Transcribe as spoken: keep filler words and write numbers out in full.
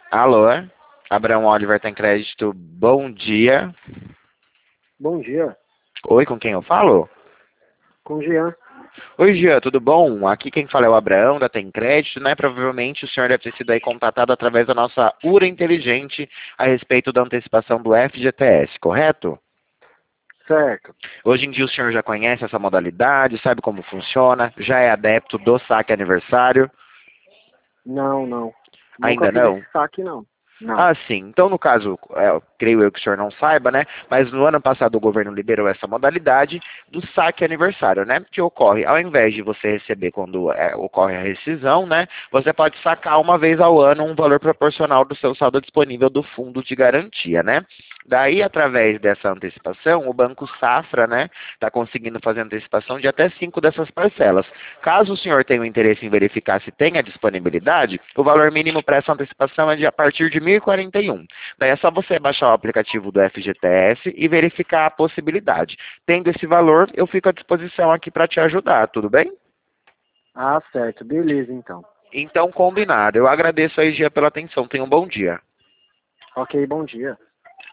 Alô? Abraão Oliver tem crédito, bom dia. Bom dia, Oi, com quem eu falo? com o Jean. Oi, Jean, tudo bom? Aqui quem fala é o Abraão, da Tem Crédito, né? Provavelmente o senhor deve ter sido aí contatado através da nossa U R A Inteligente a respeito da antecipação do F G T S, correto? Certo. Hoje em dia o senhor já conhece essa modalidade, sabe como funciona, já é adepto do saque aniversário? Não, não. Nunca Ainda fiz não? esse saque, não. Não. Ah, sim. Então, no caso, é, creio eu que o senhor não saiba, né? Mas no ano passado o governo liberou essa modalidade do saque aniversário, né? Que ocorre, ao invés de você receber quando é, ocorre a rescisão, né? Você pode sacar uma vez ao ano um valor proporcional do seu saldo disponível do fundo de garantia, né? Daí, através dessa antecipação, o Banco Safra, né, está conseguindo fazer antecipação de até cinco dessas parcelas. Caso o senhor tenha o interesse em verificar se tem a disponibilidade, o valor mínimo para essa antecipação é de a partir de mil e quarenta e um. Daí é só você baixar o aplicativo do F G T S e verificar a possibilidade. Tendo esse valor, eu fico à disposição aqui para te ajudar, tudo bem? Ah, certo. Beleza, então. Então, combinado. Eu agradeço aí, Gia, pela atenção. Tenha um bom dia. Ok, bom dia.